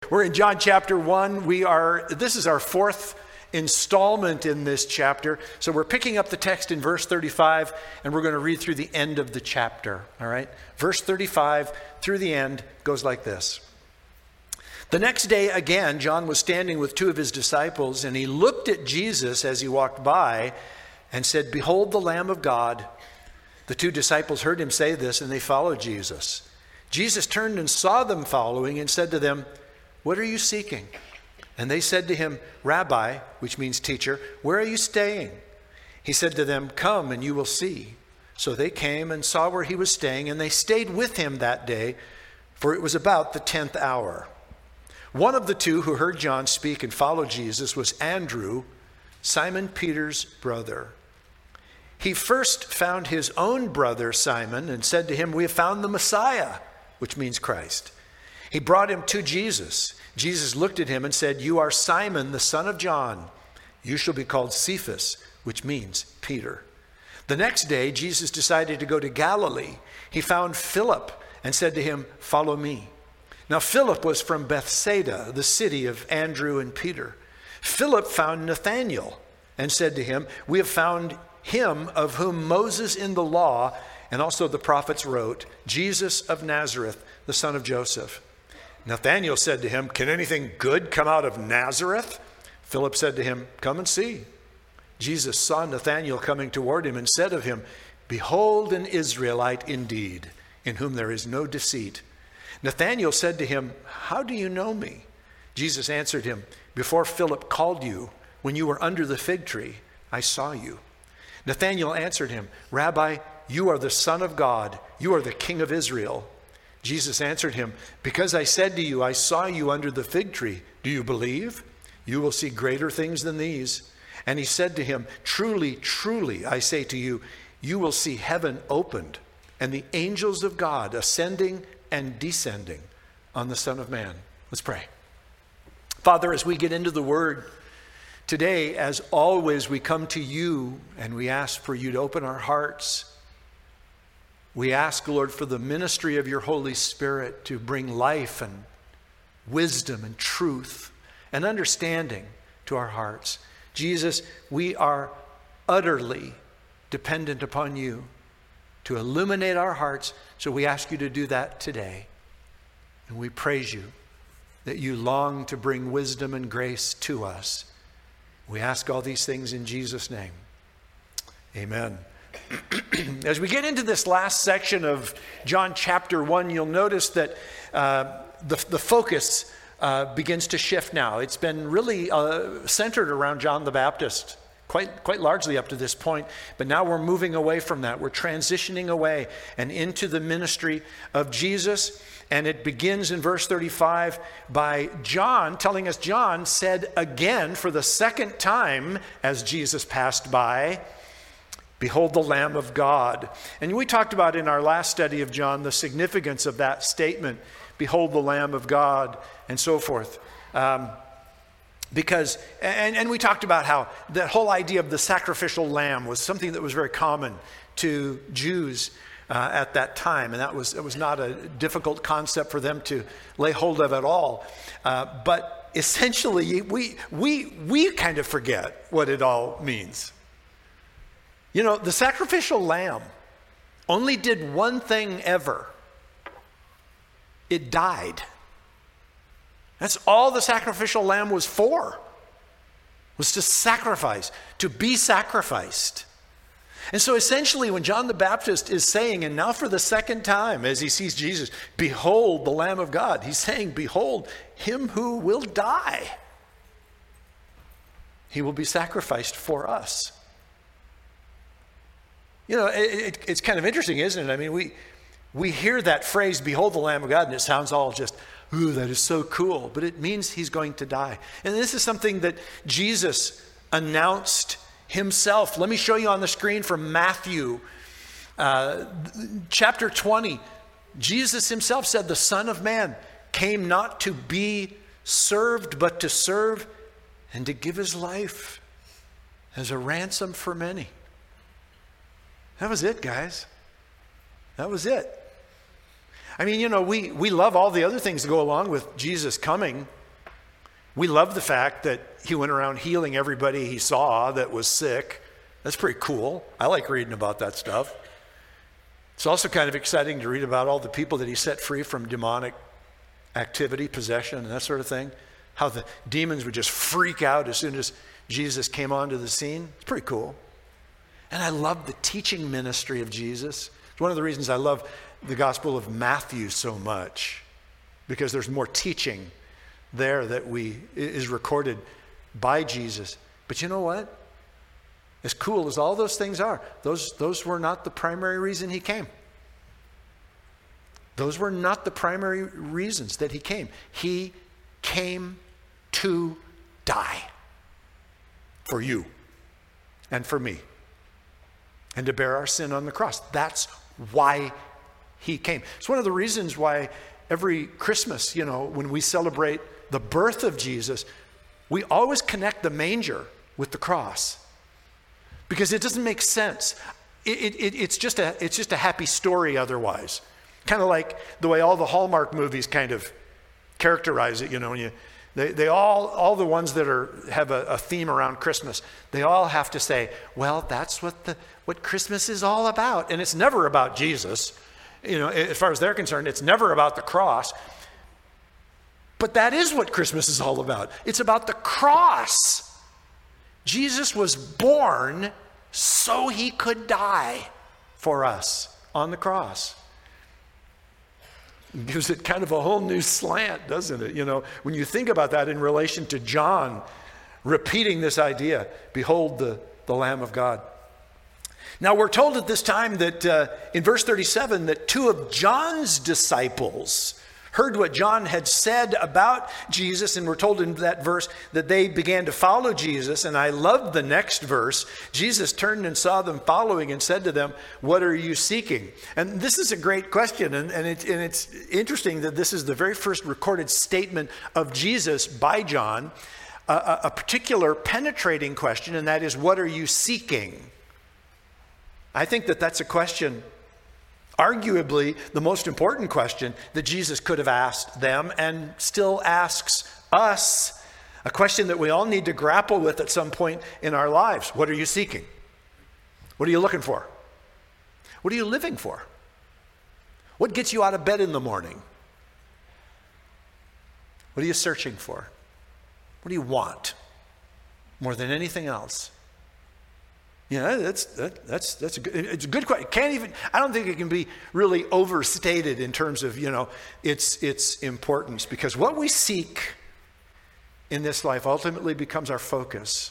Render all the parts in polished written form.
We're in John chapter 1. This is our fourth installment in this chapter. So we're picking up the text in verse 35, and we're going to read through the end of the chapter. All right? Verse 35 through the end goes like this. The next day again, John was standing with two of his disciples, and he looked at Jesus as he walked by and said, "Behold the Lamb of God." The two disciples heard him say this, and they followed Jesus. Jesus turned and saw them following and said to them, "What are you seeking?" And they said to him, "Rabbi," which means teacher, "where are you staying?" He said to them, "Come and you will see." So they came and saw where he was staying, and they stayed with him that day, for it was about the 10th hour. One of the two who heard John speak and followed Jesus was Andrew, Simon Peter's brother. He first found his own brother Simon and said to him, "We have found the Messiah," which means Christ. He brought him to Jesus. Jesus looked at him and said, "You are Simon, the son of John. You shall be called Cephas," which means Peter. The next day, Jesus decided to go to Galilee. He found Philip and said to him, "Follow me." Now Philip was from Bethsaida, the city of Andrew and Peter. Philip found Nathanael and said to him, "We have found him of whom Moses in the law and also the prophets wrote, Jesus of Nazareth, the son of Joseph." Nathanael said to him, "Can anything good come out of Nazareth?" Philip said to him, "Come and see." Jesus saw Nathanael coming toward him and said of him, "Behold an Israelite indeed, in whom there is no deceit." Nathanael said to him, "How do you know me?" Jesus answered him, "Before Philip called you, when you were under the fig tree, I saw you." Nathanael answered him, "Rabbi, you are the Son of God. You are the King of Israel." Jesus answered him, "Because I said to you, I saw you under the fig tree, do you believe? You will see greater things than these." And he said to him, "Truly, truly, I say to you, you will see heaven opened and the angels of God ascending and descending on the Son of Man." Let's pray. Father, as we get into the word today, as always, we come to you and we ask for you to open our hearts. We ask, Lord, for the ministry of your Holy Spirit to bring life and wisdom and truth and understanding to our hearts. Jesus, we are utterly dependent upon you to illuminate our hearts, so we ask you to do that today. And we praise you that you long to bring wisdom and grace to us. We ask all these things in Jesus' name. Amen. As we get into this last section of John chapter 1, you'll notice that the focus begins to shift now. It's been really centered around John the Baptist, quite largely up to this point, but now we're moving away from that. We're transitioning away and into the ministry of Jesus, and it begins in verse 35 by John telling us, John said again for the second time as Jesus passed by, "Behold the Lamb of God." And we talked about in our last study of John the significance of that statement, "Behold the Lamb of God," and so forth. Because we talked about how that whole idea of the sacrificial lamb was something that was very common to Jews at that time, and it was not a difficult concept for them to lay hold of at all. But essentially, we kind of forget what it all means. You know, the sacrificial lamb only did one thing ever. It died. That's all the sacrificial lamb was for, was to sacrifice, to be sacrificed. And so essentially when John the Baptist is saying, and now for the second time as he sees Jesus, "Behold the Lamb of God," he's saying, "Behold him who will die. He will be sacrificed for us." You know, it's kind of interesting, isn't it? I mean, we hear that phrase, "Behold the Lamb of God," and it sounds all just, ooh, that is so cool. But it means he's going to die. And this is something that Jesus announced himself. Let me show you on the screen from Matthew chapter 20. Jesus himself said, "The Son of Man came not to be served, but to serve and to give his life as a ransom for many." That was it, guys. That was it. I mean, we love all the other things that go along with Jesus coming. We love the fact that he went around healing everybody he saw that was sick. That's pretty cool. I like reading about that stuff. It's also kind of exciting to read about all the people that he set free from demonic activity, possession, and that sort of thing. How the demons would just freak out as soon as Jesus came onto the scene. It's pretty cool. And I love the teaching ministry of Jesus. It's one of the reasons I love the Gospel of Matthew so much, because there's more teaching there that is recorded by Jesus. But you know what? As cool as all those things are, those were not the primary reason he came. Those were not the primary reasons that he came. He came to die for you and for me, and to bear our sin on the cross. That's why he came. It's one of the reasons why every Christmas, when we celebrate the birth of Jesus, we always connect the manger with the cross, because it doesn't make sense. It's just a happy story otherwise. Kind of like the way all the Hallmark movies kind of characterize it, when they all the ones that have a theme around Christmas, they all have to say, well, that's what Christmas is all about. And it's never about Jesus. As far as they're concerned, it's never about the cross. But that is what Christmas is all about. It's about the cross. Jesus was born so he could die for us on the cross. It gives it kind of a whole new slant, doesn't it? When you think about that in relation to John repeating this idea, behold the Lamb of God. Now we're told at this time that in verse 37 that 2 of John's disciples heard what John had said about Jesus, and we're told in that verse that they began to follow Jesus. And I love the next verse. Jesus turned and saw them following and said to them, "What are you seeking?" And this is a great question, and it's interesting that this is the very first recorded statement of Jesus by John, a particular penetrating question, and that is, what are you seeking? I think that that's a question, arguably the most important question that Jesus could have asked them and still asks us, a question that we all need to grapple with at some point in our lives. What are you seeking? What are you looking for? What are you living for? What gets you out of bed in the morning? What are you searching for? What do you want more than anything else? That's a good, it's a good question. I don't think it can be really overstated in terms of, its importance, because what we seek in this life ultimately becomes our focus.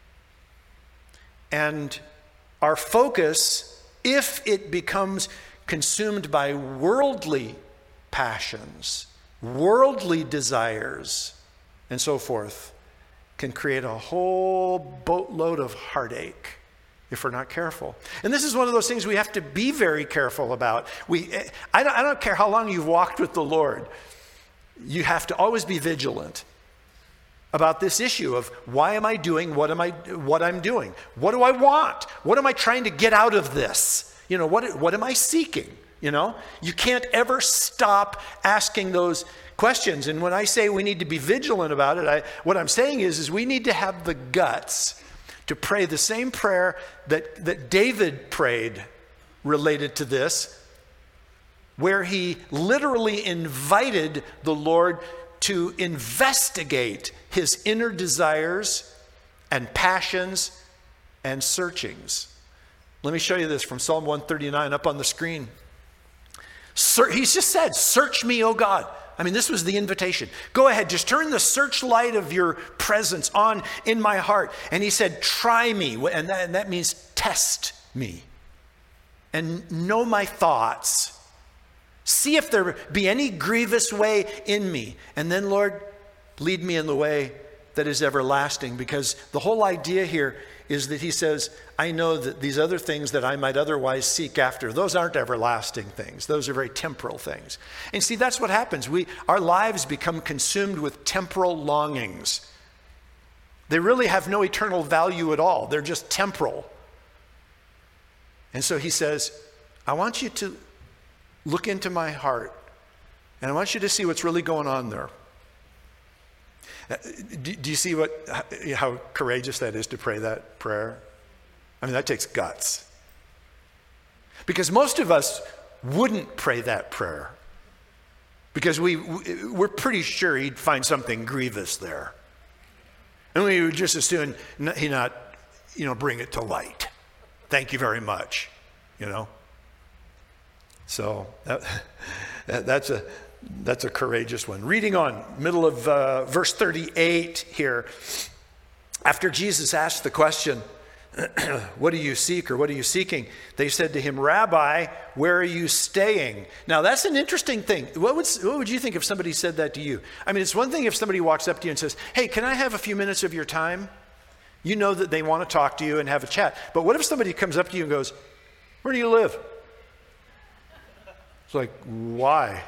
And our focus, if it becomes consumed by worldly passions, worldly desires, and so forth, can create a whole boatload of heartache if we're not careful. And this is one of those things we have to be very careful about. I don't care how long you've walked with the Lord. You have to always be vigilant about this issue of, why am I doing what I'm doing? What do I want? What am I trying to get out of this? What am I seeking? You can't ever stop asking those questions. And when I say we need to be vigilant about it, what I'm saying is we need to have the guts to pray the same prayer that David prayed related to this, where he literally invited the Lord to investigate his inner desires and passions and searchings. Let me show you this from Psalm 139 up on the screen. He's just said, "Search me, O God." I mean, this was the invitation. Go ahead, just turn the searchlight of your presence on in my heart. And he said, "Try me," and that means test me. And know my thoughts. See if there be any grievous way in me. And then, Lord, lead me in the way that is everlasting. Because the whole idea here is that he says, I know that these other things that I might otherwise seek after, those aren't everlasting things. Those are very temporal things. And see, that's what happens. Our lives become consumed with temporal longings. They really have no eternal value at all. They're just temporal. And so he says, I want you to look into my heart And I want you to see what's really going on there. Do you see how courageous that is to pray that prayer? I mean, that takes guts. Because most of us wouldn't pray that prayer. Because we're pretty sure he'd find something grievous there. And we would just as soon he not, bring it to light. Thank you very much, So that's a courageous one. Reading on, middle of verse 38 here. After Jesus asked the question, what do you seek or what are you seeking? They said to him, Rabbi, where are you staying? Now that's an interesting thing. What would you think if somebody said that to you? I mean, it's one thing if somebody walks up to you and says, hey, can I have a few minutes of your time? You know that they want to talk to you and have a chat. But what if somebody comes up to you and goes, where do you live? It's like, why?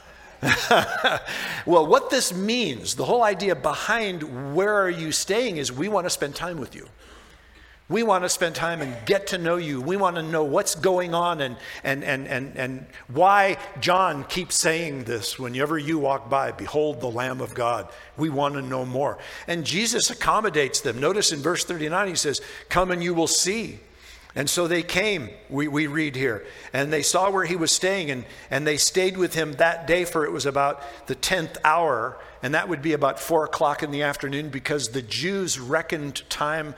Well, what this means, the whole idea behind where are you staying is we want to spend time with you. We want to spend time and get to know you. We want to know what's going on and why John keeps saying this whenever you walk by, behold the Lamb of God. We want to know more. And Jesus accommodates them. Notice in verse 39, he says, come and you will see. And so they came, we read here, and they saw where he was staying, and they stayed with him that day, for it was about the 10th hour, and that would be about 4 o'clock in the afternoon, because the Jews reckoned time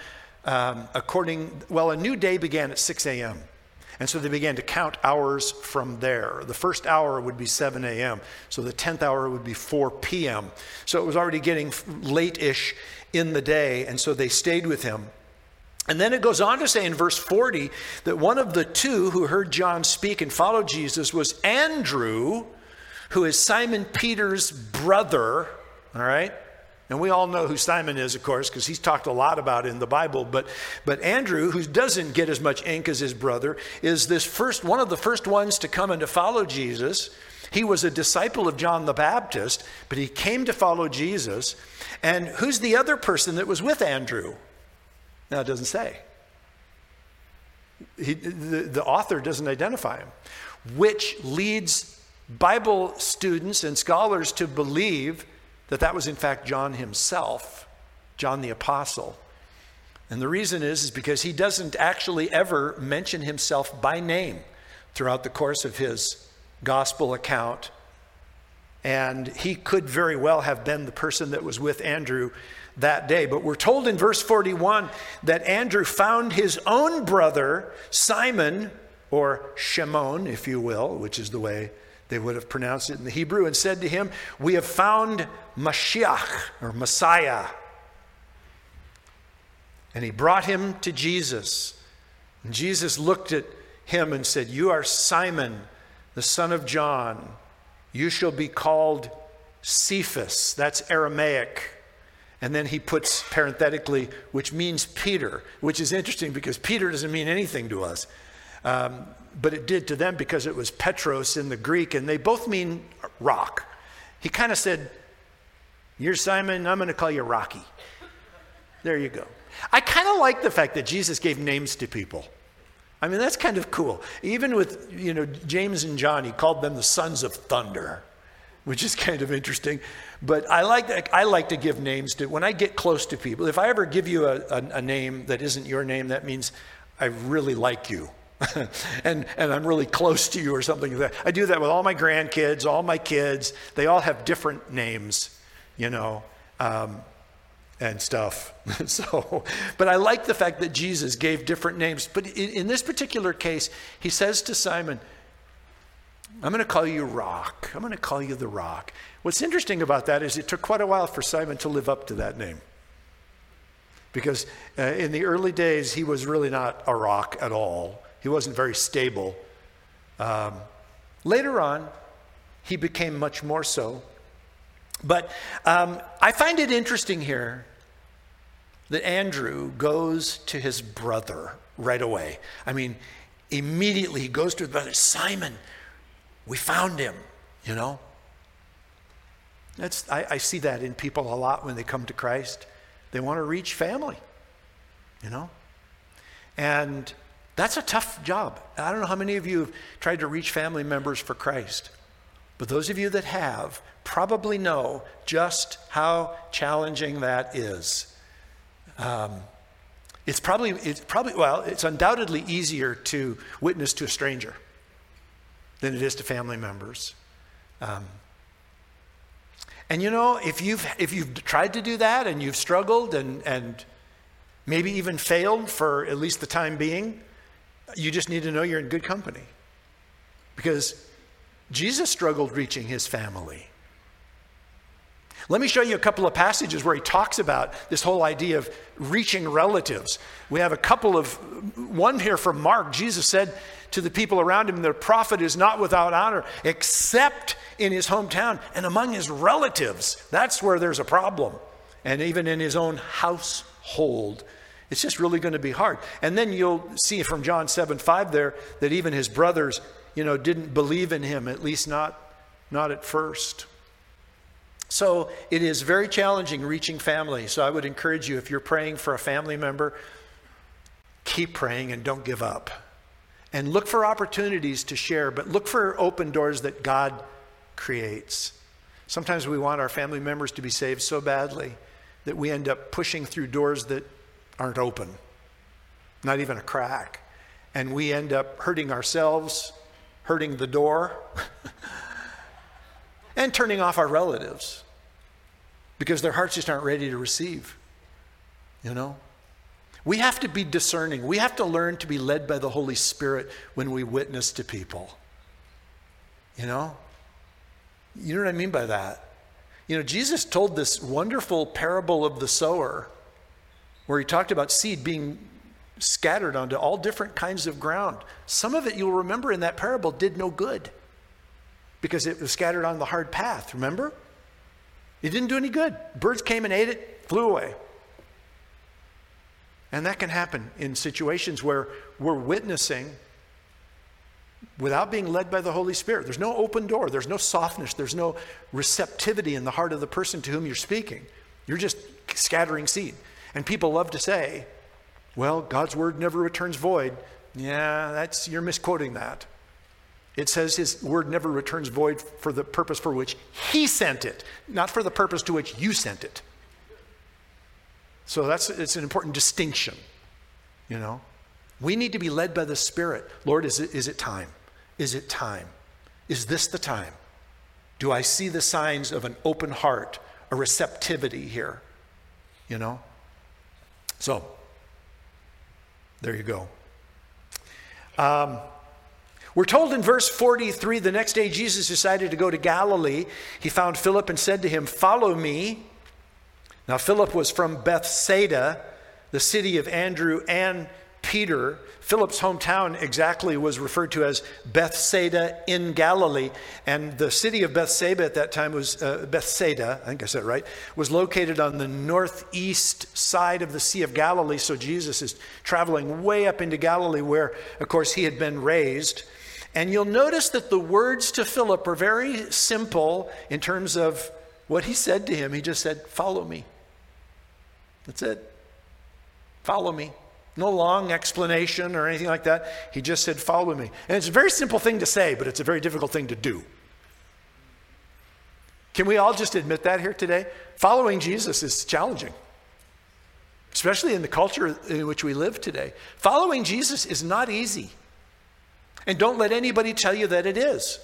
a new day began at 6 a.m. And so they began to count hours from there. The first hour would be 7 a.m. So the 10th hour would be 4 p.m. So it was already getting late-ish in the day. And so they stayed with him. And then it goes on to say in verse 40 that one of the two who heard John speak and followed Jesus was Andrew, who is Simon Peter's brother. All right? And we all know who Simon is, of course, because he's talked a lot about in the Bible. But Andrew, who doesn't get as much ink as his brother, is one of the first ones to come and to follow Jesus. He was a disciple of John the Baptist, but he came to follow Jesus. And who's the other person that was with Andrew? Now, it doesn't say. The author doesn't identify him, which leads Bible students and scholars to believe that was in fact John himself, John the Apostle. And the reason is because he doesn't actually ever mention himself by name throughout the course of his gospel account. And he could very well have been the person that was with Andrew that day. But we're told in verse 41 that Andrew found his own brother, Simon, or Shimon, if you will, which is the way they would have pronounced it in the Hebrew, and said to him, we have found Mashiach, or Messiah. And he brought him to Jesus. And Jesus looked at him and said, you are Simon, the son of John. You shall be called Cephas. That's Aramaic. And then he puts parenthetically, which means Peter, which is interesting because Peter doesn't mean anything to us. But it did to them because it was Petros in the Greek, and they both mean rock. He kind of said, you're Simon, I'm going to call you Rocky. There you go. I kind of like the fact that Jesus gave names to people. I mean, that's kind of cool. Even with, James and John, he called them the sons of thunder, which is kind of interesting. But I like to give names to, when I get close to people, if I ever give you a name that isn't your name, that means I really like you. and I'm really close to you or something like that. I do that with all my grandkids, all my kids. They all have different names, and stuff. But I like the fact that Jesus gave different names. But in this particular case, he says to Simon, I'm going to call you Rock. I'm going to call you the Rock. What's interesting about that is it took quite a while for Simon to live up to that name. Because in the early days, he was really not a rock at all. He wasn't very stable. Later on, he became much more so. But I find it interesting here that Andrew goes to his brother right away. I mean, immediately he goes to his brother, Simon, we found him, I see that in people a lot when they come to Christ. They want to reach family, And that's a tough job. I don't know how many of you have tried to reach family members for Christ. But those of you that have probably know just how challenging that is. It's undoubtedly easier to witness to a stranger than it is to family members. And you know, if you've tried to do that and you've struggled and maybe even failed for at least the time being, you just need to know you're in good company. Because Jesus struggled reaching his family. Let me show you a couple of passages where he talks about this whole idea of reaching relatives. We have one here from Mark. Jesus said to the people around him, the prophet is not without honor except in his hometown and among his relatives. That's where there's a problem. And even in his own household. It's just really going to be hard. And then you'll see from John 7:5 there that even his brothers, didn't believe in him, at least not at first. So it is very challenging reaching family. So I would encourage you, if you're praying for a family member, keep praying and don't give up. And look for opportunities to share, but look for open doors that God creates. Sometimes we want our family members to be saved so badly that we end up pushing through doors that aren't open, not even a crack. And we end up hurting ourselves, hurting the door, and turning off our relatives because their hearts just aren't ready to receive. We have to be discerning. We have to learn to be led by the Holy Spirit when we witness to people. You know what I mean by that? Jesus told this wonderful parable of the sower where he talked about seed being scattered onto all different kinds of ground. Some of it, you'll remember in that parable, did no good because it was scattered on the hard path, remember? It didn't do any good. Birds came and ate it, flew away. And that can happen in situations where we're witnessing without being led by the Holy Spirit. There's no open door. There's no softness. There's no receptivity in the heart of the person to whom you're speaking. You're just scattering seed. And people love to say, well, God's word never returns void. Yeah, you're misquoting that. It says his word never returns void for the purpose for which he sent it, not for the purpose to which you sent it. So it's an important distinction, We need to be led by the Spirit. Lord, is it time? Is it time? Is this the time? Do I see the signs of an open heart, a receptivity here? So, there you go. We're told in verse 43, the next day Jesus decided to go to Galilee. He found Philip and said to him, "Follow me." Now Philip was from Bethsaida, the city of Andrew and Peter. Philip's hometown exactly was referred to as Bethsaida in Galilee. And the city of Bethsaida at that time was, Bethsaida, I think I said it right, was located on the northeast side of the Sea of Galilee. So Jesus is traveling way up into Galilee where, of course, he had been raised. And you'll notice that the words to Philip are very simple in terms of what he said to him. He just said, "Follow me." That's it. Follow me. No long explanation or anything like that. He just said, "Follow me." And it's a very simple thing to say, but it's a very difficult thing to do. Can we all just admit that here today? Following Jesus is challenging, especially in the culture in which we live today. Following Jesus is not easy. And don't let anybody tell you that it is.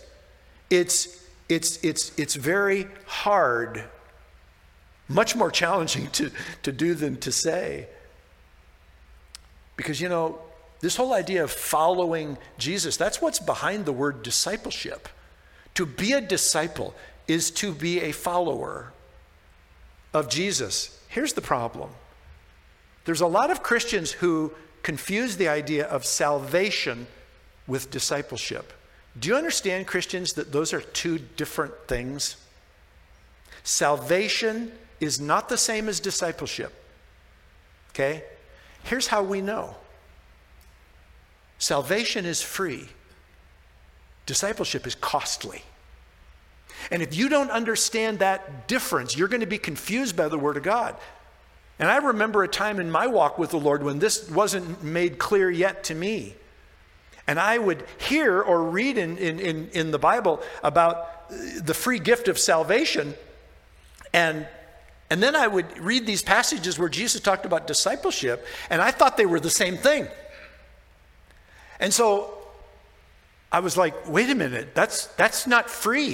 It's very hard, much more challenging to do than to say. Because, this whole idea of following Jesus, that's what's behind the word discipleship. To be a disciple is to be a follower of Jesus. Here's the problem. There's a lot of Christians who confuse the idea of salvation with discipleship. Do you understand, Christians, that those are two different things? Salvation is not the same as discipleship. Okay? Here's how we know. Salvation is free. Discipleship is costly. And if you don't understand that difference, you're going to be confused by the Word of God. And I remember a time in my walk with the Lord when this wasn't made clear yet to me. And I would hear or read in the Bible about the free gift of salvation. And then I would read these passages where Jesus talked about discipleship, and I thought they were the same thing. And so I was like, wait a minute, that's not free.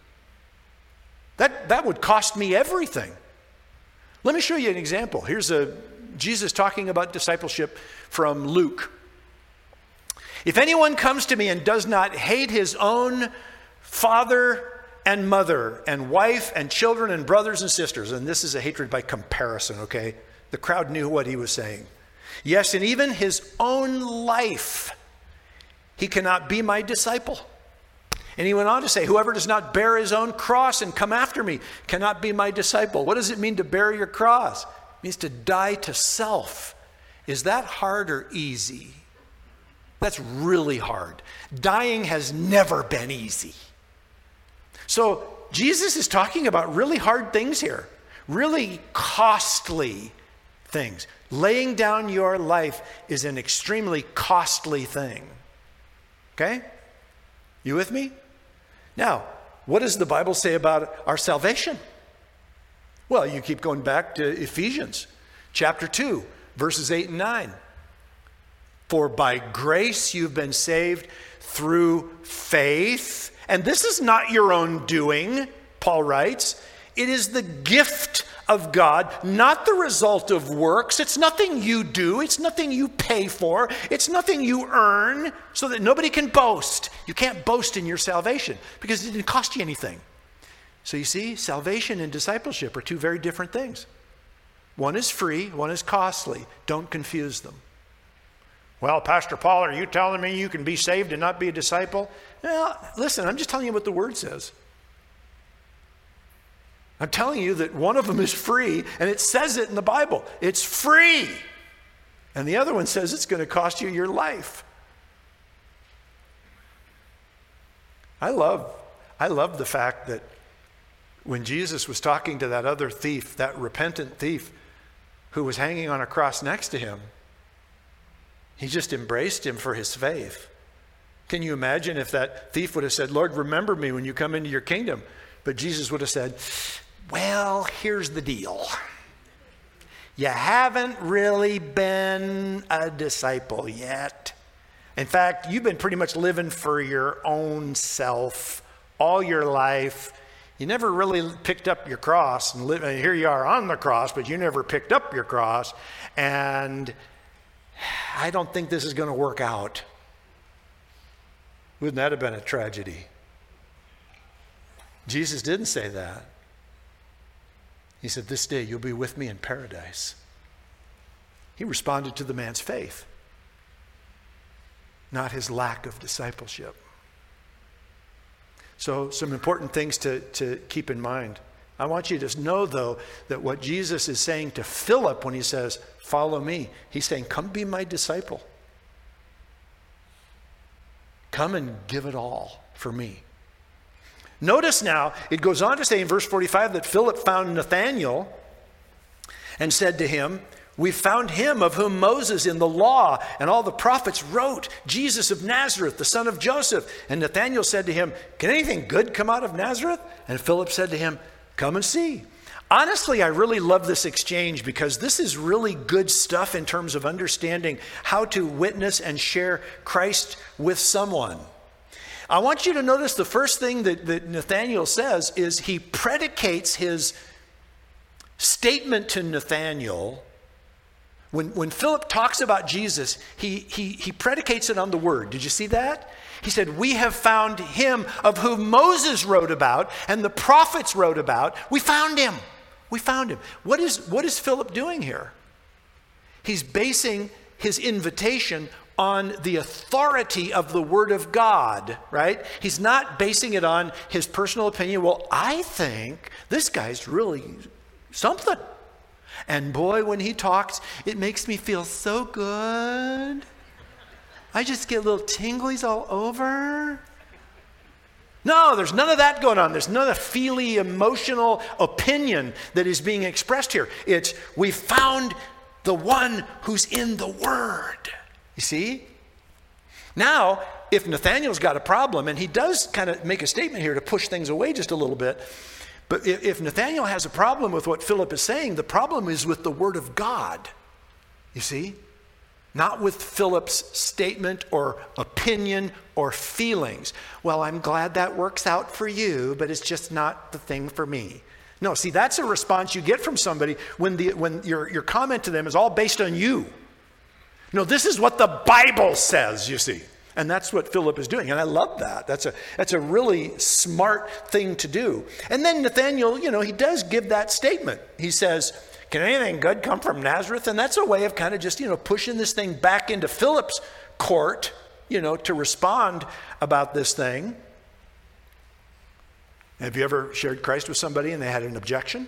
That would cost me everything. Let me show you an example. Here's Jesus talking about discipleship from Luke. If anyone comes to me and does not hate his own father and mother and wife and children and brothers and sisters, and this is a hatred by comparison, okay? The crowd knew what he was saying. Yes, and even his own life, he cannot be my disciple. And he went on to say, whoever does not bear his own cross and come after me cannot be my disciple. What does it mean to bear your cross? It means to die to self. Is that hard or easy? That's really hard. Dying has never been easy. So Jesus is talking about really hard things here, really costly things. Laying down your life is an extremely costly thing. Okay? You with me? Now, what does the Bible say about our salvation? Well, you keep going back to Ephesians chapter 2, verses 8 and 9. For by grace you've been saved through faith. And this is not your own doing, Paul writes. It is the gift of God, not the result of works. It's nothing you do. It's nothing you pay for. It's nothing you earn so that nobody can boast. You can't boast in your salvation because it didn't cost you anything. So you see, salvation and discipleship are two very different things. One is free, one is costly. Don't confuse them. Well, Pastor Paul, are you telling me you can be saved and not be a disciple? Well, listen, I'm just telling you what the Word says. I'm telling you that one of them is free, and it says it in the Bible. It's free. And the other one says it's going to cost you your life. I love the fact that when Jesus was talking to that other thief, that repentant thief who was hanging on a cross next to him, he just embraced him for his faith. Can you imagine if that thief would have said, Lord, remember me when you come into your kingdom? But Jesus would have said, well, here's the deal. You haven't really been a disciple yet. In fact, you've been pretty much living for your own self all your life. You never really picked up your cross, and here you are on the cross, but you never picked up your cross, and I don't think this is going to work out. Wouldn't that have been a tragedy? Jesus didn't say that. He said, this day you'll be with me in paradise. He responded to the man's faith, not his lack of discipleship. So some important things to keep in mind. I want you to know, though, that what Jesus is saying to Philip when he says, follow me, he's saying, come be my disciple. Come and give it all for me. Notice now, it goes on to say in verse 45 that Philip found Nathanael and said to him, we found him of whom Moses in the law and all the prophets wrote, Jesus of Nazareth, the son of Joseph. And Nathanael said to him, can anything good come out of Nazareth? And Philip said to him, come and see. Honestly, I really love this exchange because this is really good stuff in terms of understanding how to witness and share Christ with someone. I want you to notice the first thing that Nathanael says is he predicates his statement to Nathanael. When Philip talks about Jesus, he predicates it on the word. Did you see that? He said, we have found him of whom Moses wrote about and the prophets wrote about. We found him. We found him. What is Philip doing here? He's basing his invitation on the authority of the Word of God, right? He's not basing it on his personal opinion. Well, I think this guy's really something. And boy, when he talks, it makes me feel so good. I just get little tinglies all over. No, there's none of that going on. There's none of feely, emotional opinion that is being expressed here. It's, we found the one who's in the Word. You see? Now, if Nathanael's got a problem, and he does kind of make a statement here to push things away just a little bit, but if Nathanael has a problem with what Philip is saying, the problem is with the word of God, you see? Not with Philip's statement or opinion or feelings. Well, I'm glad that works out for you, but it's just not the thing for me. No, see, that's a response you get from somebody when your comment to them is all based on you. No, this is what the Bible says, you see. And that's what Philip is doing. And I love that. That's a really smart thing to do. And then Nathanael, he does give that statement. He says, can anything good come from Nazareth? And that's a way of kind of just, pushing this thing back into Philip's court, to respond about this thing. Have you ever shared Christ with somebody and they had an objection?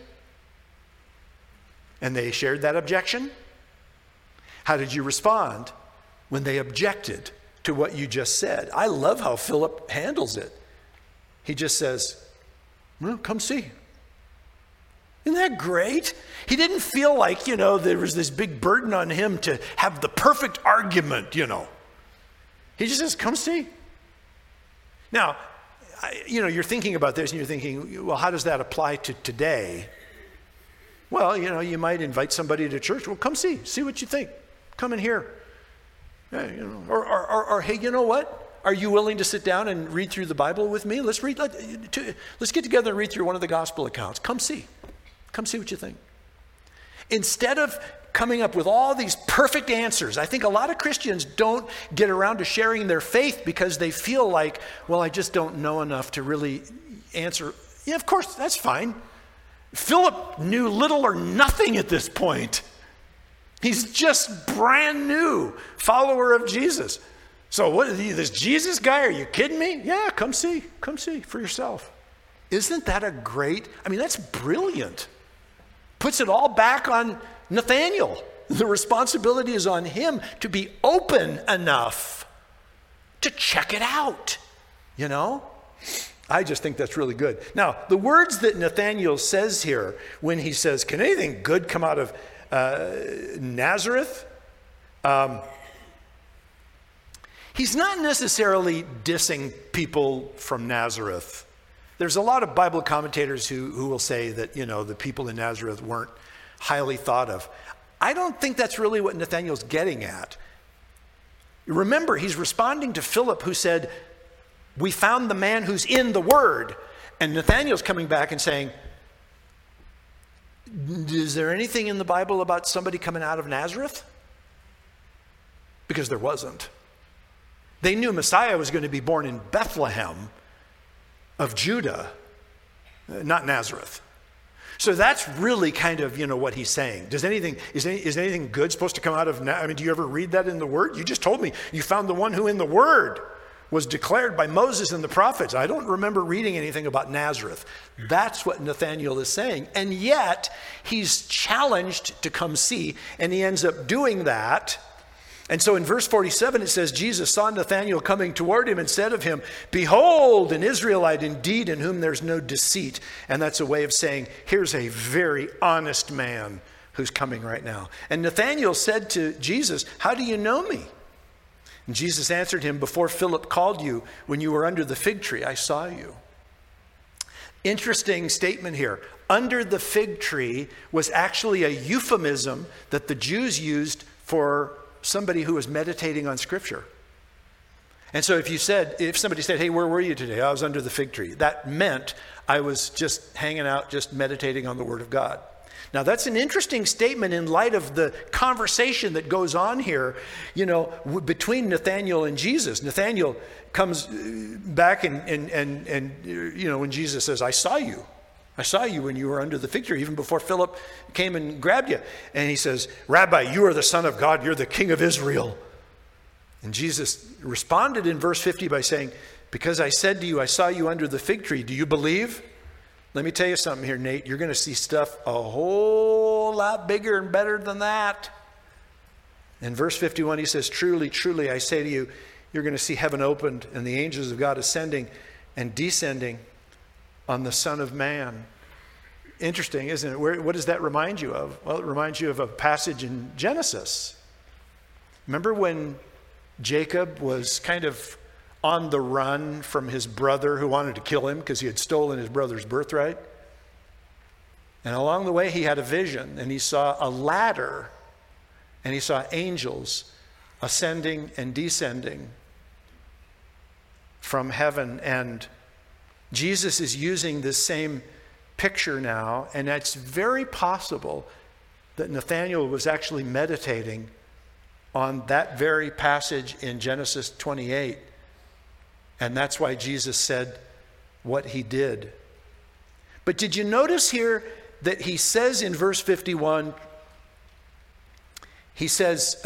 And they shared that objection? How did you respond when they objected to what you just said? I love how Philip handles it. He just says, well, come see. Isn't that great? He didn't feel like, there was this big burden on him to have the perfect argument, He just says, come see. Now, you're thinking about this and you're thinking, well, how does that apply to today? Well, you might invite somebody to church. Well, come see what you think. Come in here. Or hey, you know what? Are you willing to sit down and read through the Bible with me? Let's get together and read through one of the gospel accounts. Come see what you think. Instead of coming up with all these perfect answers, I think a lot of Christians don't get around to sharing their faith because they feel like, well, I just don't know enough to really answer. Yeah, of course, that's fine. Philip knew little or nothing at this point. He's just brand new follower of Jesus. So what is he, this Jesus guy? Are you kidding me? Yeah, come see for yourself. Isn't that that's brilliant. Puts it all back on Nathanael. The responsibility is on him to be open enough to check it out, I just think that's really good. Now, the words that Nathanael says here when he says, can anything good come out of Nazareth? He's not necessarily dissing people from Nazareth. There's a lot of Bible commentators who will say that, the people in Nazareth weren't highly thought of. I don't think that's really what Nathanael's getting at. Remember, he's responding to Philip, who said, we found the man who's in the Word. And Nathanael's coming back and saying, is there anything in the Bible about somebody coming out of Nazareth? Because there wasn't. They knew Messiah was going to be born in Bethlehem of Judah, not Nazareth. So that's really kind of, what he's saying. Is anything good supposed to come out of Nazareth? Do you ever read that in the Word? You just told me you found the one who in the Word was declared by Moses and the prophets. I don't remember reading anything about Nazareth. That's what Nathanael is saying. And yet, he's challenged to come see, and he ends up doing that. And so in verse 47, it says, Jesus saw Nathanael coming toward him and said of him, behold, an Israelite indeed in whom there's no deceit. And that's a way of saying, here's a very honest man who's coming right now. And Nathanael said to Jesus, how do you know me? And Jesus answered him, before Philip called you, when you were under the fig tree, I saw you. Interesting statement here. Under the fig tree was actually a euphemism that the Jews used for somebody who was meditating on Scripture. And so if somebody said, hey, where were you today? I was under the fig tree. That meant I was just hanging out, just meditating on the Word of God. Now, that's an interesting statement in light of the conversation that goes on here, between Nathanael and Jesus. Nathanael comes back and when Jesus says, I saw you when you were under the fig tree, even before Philip came and grabbed you. And he says, Rabbi, you are the Son of God. You're the King of Israel. And Jesus responded in verse 50 by saying, because I said to you, I saw you under the fig tree. Do you believe? Let me tell you something here, Nate. You're going to see stuff a whole lot bigger and better than that. In verse 51, he says, truly, truly, I say to you, you're going to see heaven opened and the angels of God ascending and descending on the Son of Man. Interesting, isn't it? What does that remind you of? Well, it reminds you of a passage in Genesis. Remember when Jacob was kind of on the run from his brother who wanted to kill him because he had stolen his brother's birthright. And along the way, he had a vision, and he saw a ladder, and he saw angels ascending and descending from heaven. And Jesus is using this same picture now, and it's very possible that Nathanael was actually meditating on that very passage in Genesis 28. And that's why Jesus said what he did. But did you notice here that he says in verse 51, he says,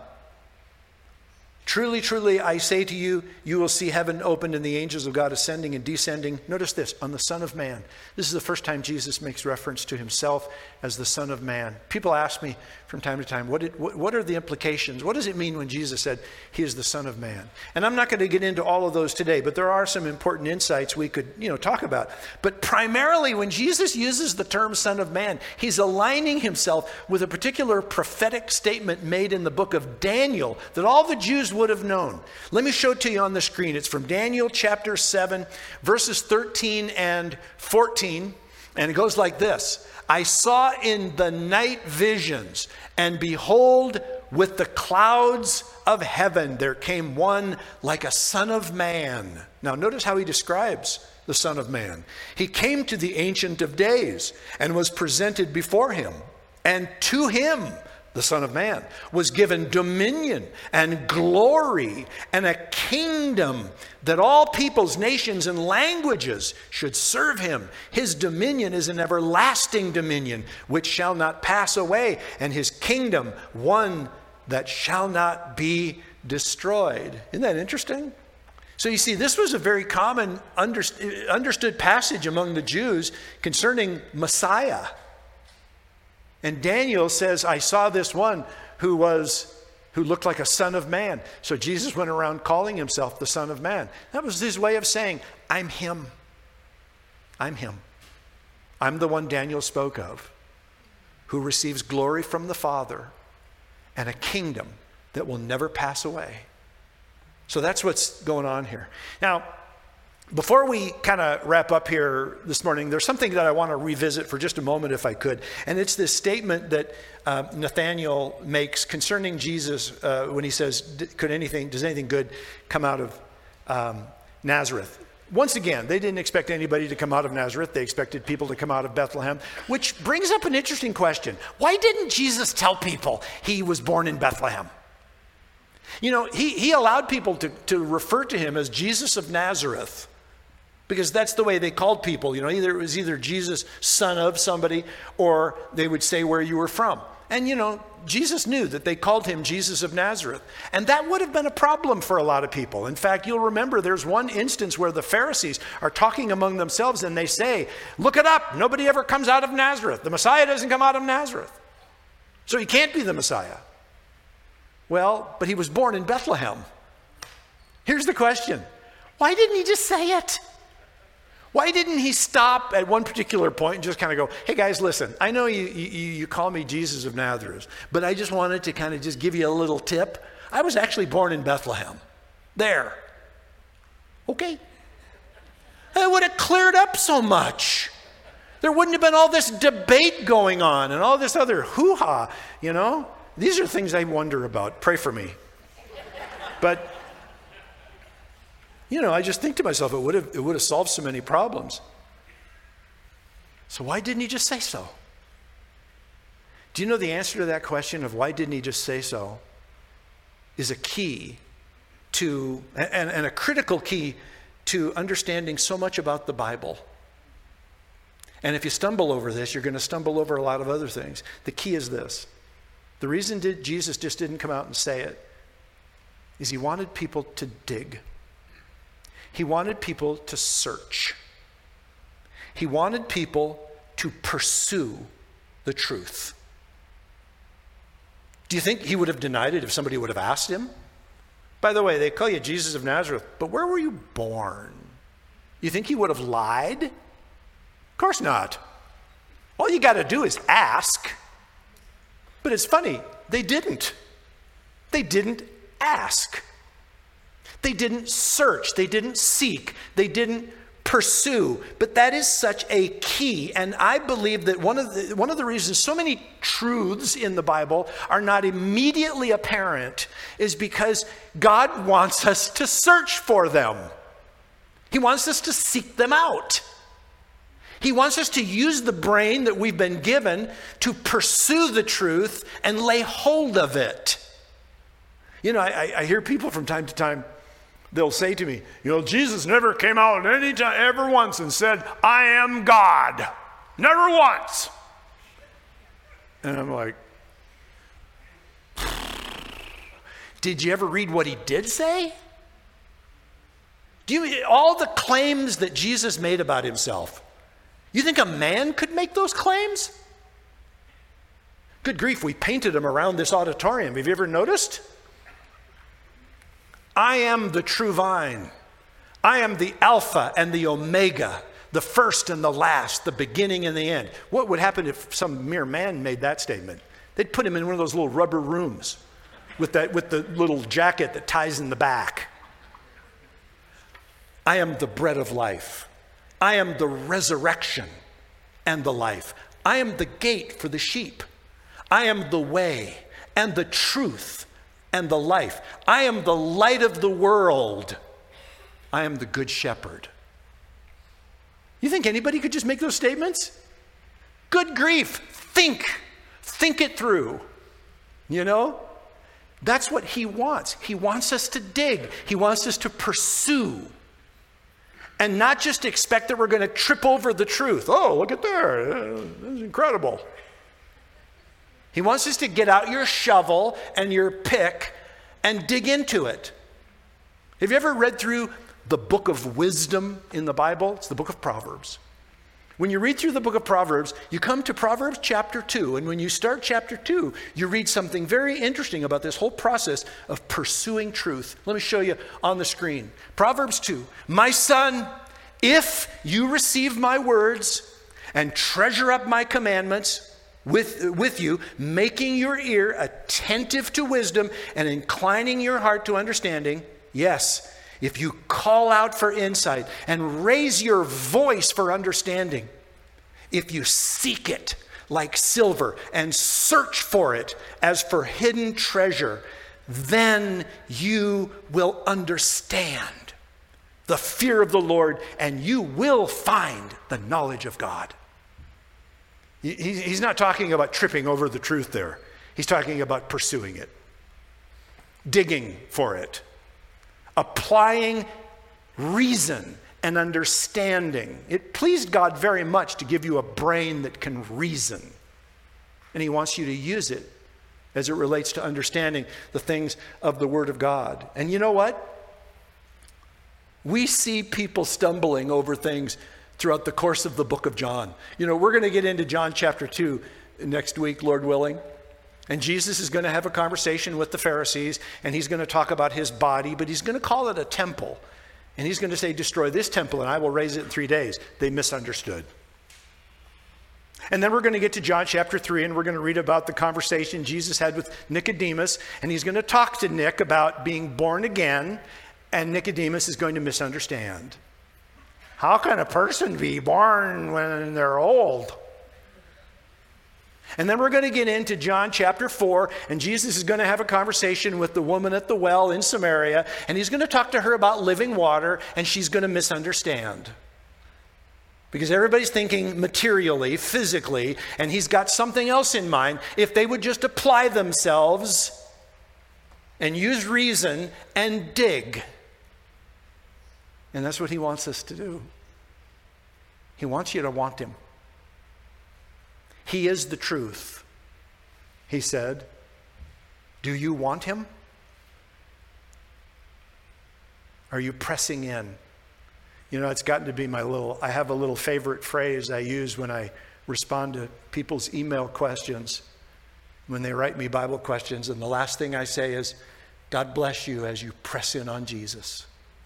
truly, truly, I say to you, you will see heaven opened and the angels of God ascending and descending. Notice this, on the Son of Man. This is the first time Jesus makes reference to himself as the Son of Man. People ask me from time to time, what are the implications? What does it mean when Jesus said he is the Son of Man? And I'm not going to get into all of those today, but there are some important insights we could, talk about. But primarily when Jesus uses the term Son of Man, he's aligning himself with a particular prophetic statement made in the book of Daniel that all the Jews would have known. Let me show it to you on the screen. It's from Daniel chapter 7, verses 13 and 14. And it goes like this. I saw in the night visions, and behold, with the clouds of heaven, there came one like a son of man. Now notice how he describes the Son of Man. He came to the Ancient of Days and was presented before him. And to him, the Son of Man, was given dominion and glory and a kingdom that all peoples, nations, and languages should serve him. His dominion is an everlasting dominion which shall not pass away, and his kingdom one that shall not be destroyed. Isn't that interesting? So you see, this was a very common understood passage among the Jews concerning Messiah. And Daniel says, I saw this one who looked like a son of man. So Jesus went around calling himself the Son of Man. That was his way of saying, I'm him. I'm him. I'm the one Daniel spoke of, who receives glory from the Father and a kingdom that will never pass away. So that's what's going on here. Now, before we kind of wrap up here this morning, there's something that I want to revisit for just a moment if I could. And it's this statement that Nathanael makes concerning Jesus when he says, does anything good come out of Nazareth? Once again, they didn't expect anybody to come out of Nazareth. They expected people to come out of Bethlehem, which brings up an interesting question. Why didn't Jesus tell people he was born in Bethlehem? He allowed people to refer to him as Jesus of Nazareth, because that's the way they called people. It was either Jesus, son of somebody, or they would say where you were from. And, Jesus knew that they called him Jesus of Nazareth. And that would have been a problem for a lot of people. In fact, you'll remember there's one instance where the Pharisees are talking among themselves and they say, look it up. Nobody ever comes out of Nazareth. The Messiah doesn't come out of Nazareth. So he can't be the Messiah. Well, but he was born in Bethlehem. Here's the question. Why didn't he just say it? Why didn't he stop at one particular point and just kind of go, hey guys, listen, I know you call me Jesus of Nazareth, but I just wanted to kind of just give you a little tip. I was actually born in Bethlehem. There. Okay. It would have cleared up so much. There wouldn't have been all this debate going on and all this other hoo-ha, These are things I wonder about. Pray for me. But I just think to myself, it would have solved so many problems. So why didn't he just say so? Do you know the answer to that question of why didn't he just say so is a key to, and a critical key to understanding so much about the Bible. And if you stumble over this, you're going to stumble over a lot of other things. The key is this. The reason Jesus just didn't come out and say it is he wanted people to dig. He wanted people to search. He wanted people to pursue the truth. Do you think he would have denied it if somebody would have asked him? By the way, they call you Jesus of Nazareth, but where were you born? You think he would have lied? Of course not. All you got to do is ask. But it's funny, they didn't. They didn't ask. They didn't search, they didn't seek, they didn't pursue. But that is such a key. And I believe that one of the reasons so many truths in the Bible are not immediately apparent is because God wants us to search for them. He wants us to seek them out. He wants us to use the brain that we've been given to pursue the truth and lay hold of it. You know, I hear people from time to time, they'll say to me, you know, Jesus never came out at any time, ever once and said, I am God. Never once. And I'm like, did you ever read what he did say? All the claims that Jesus made about himself, you think a man could make those claims? Good grief, we painted them around this auditorium. Have you ever noticed? I am the true vine. I am the Alpha and the Omega, the first and the last, the beginning and the end. What would happen if some mere man made that statement? They'd put him in one of those little rubber rooms with the little jacket that ties in the back. I am the bread of life. I am the resurrection and the life. I am the gate for the sheep. I am the way and the truth and the life. I am the light of the world. I am the good shepherd. You think anybody could just make those statements? Good grief. Think it through. You know? That's what he wants. He wants us to dig. He wants us to pursue. And not just expect that we're going to trip over the truth. Oh, look at there. This is incredible. He wants us to get out your shovel and your pick and dig into it. Have you ever read through the book of wisdom in the Bible? It's the book of Proverbs. When you read through the book of Proverbs, you come to Proverbs chapter 2. And when you start chapter 2, you read something very interesting about this whole process of pursuing truth. Let me show you on the screen. Proverbs 2. My son, if you receive my words and treasure up my commandments with you, making your ear attentive to wisdom and inclining your heart to understanding, yes, if you call out for insight and raise your voice for understanding, if you seek it like silver and search for it as for hidden treasure, then you will understand the fear of the Lord and you will find the knowledge of God. He's not talking about tripping over the truth there. He's talking about pursuing it, digging for it, applying reason and understanding. It pleased God very much to give you a brain that can reason. And he wants you to use it as it relates to understanding the things of the Word of God. And you know what? We see people stumbling over things throughout the course of the book of John. You know, we're going to get into John chapter 2 next week, Lord willing. And Jesus is going to have a conversation with the Pharisees, and he's going to talk about his body, but he's going to call it a temple. And he's going to say, destroy this temple, and I will raise it in 3 days. They misunderstood. And then we're going to get to John chapter 3, and we're going to read about the conversation Jesus had with Nicodemus, and he's going to talk to Nick about being born again, and Nicodemus is going to misunderstand. How can a person be born when they're old? And then we're going to get into John chapter 4, and Jesus is going to have a conversation with the woman at the well in Samaria, and he's going to talk to her about living water, and she's going to misunderstand. Because everybody's thinking materially, physically, and he's got something else in mind. If they would just apply themselves and use reason and dig. And that's what he wants us to do. He wants you to want him. He is the truth. He said, do you want him? Are you pressing in? You know, it's gotten to be I have a little favorite phrase I use when I respond to people's email questions, when they write me Bible questions, and the last thing I say is, God bless you as you press in on Jesus.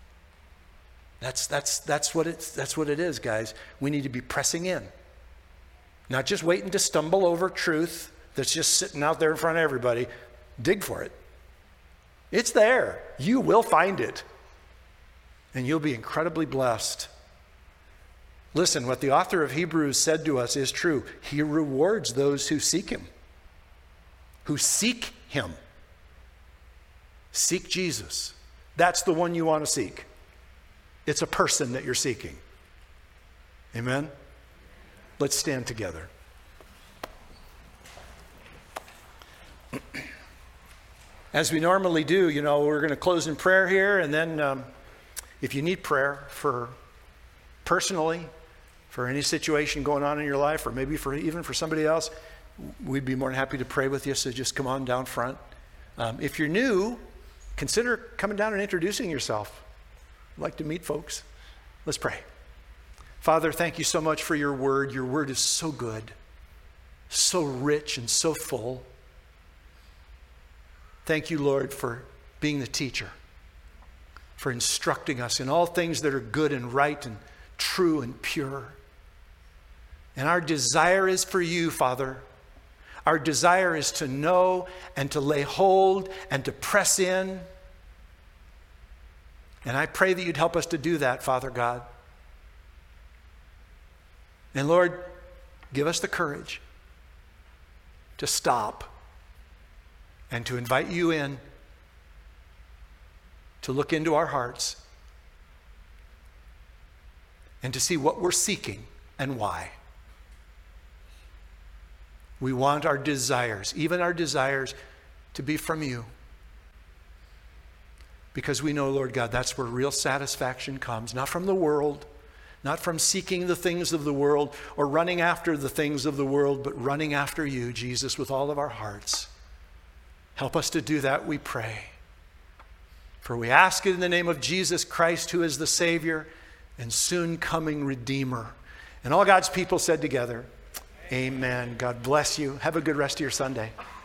That's what it is, guys. We need to be pressing in. Not just waiting to stumble over truth that's just sitting out there in front of everybody. Dig for it. It's there. You will find it. and you'll be incredibly blessed. Listen, what the author of Hebrews said to us is true. He rewards those who seek him. Who seek him. Seek Jesus. That's the one you want to seek. It's a person that you're seeking. Amen? Let's stand together. As we normally do, we're going to close in prayer here, and then if you need prayer for personally, for any situation going on in your life, or maybe even for somebody else, we'd be more than happy to pray with you, so just come on down front. If you're new, consider coming down and introducing yourself. I'd like to meet folks. Let's pray. Father, thank you so much for your word. Your word is so good, so rich and so full. Thank you, Lord, for being the teacher, for instructing us in all things that are good and right and true and pure. And our desire is for you, Father. Our desire is to know and to lay hold and to press in. And I pray that you'd help us to do that, Father God. And Lord, give us the courage to stop and to invite you in, to look into our hearts and to see what we're seeking and why. We want our desires, even our desires, to be from you. Because we know, Lord God, that's where real satisfaction comes, not from the world, not from seeking the things of the world or running after the things of the world, but running after you, Jesus, with all of our hearts. Help us to do that, we pray. For we ask it in the name of Jesus Christ, who is the Savior and soon coming Redeemer. And all God's people said together, amen. God bless you. Have a good rest of your Sunday.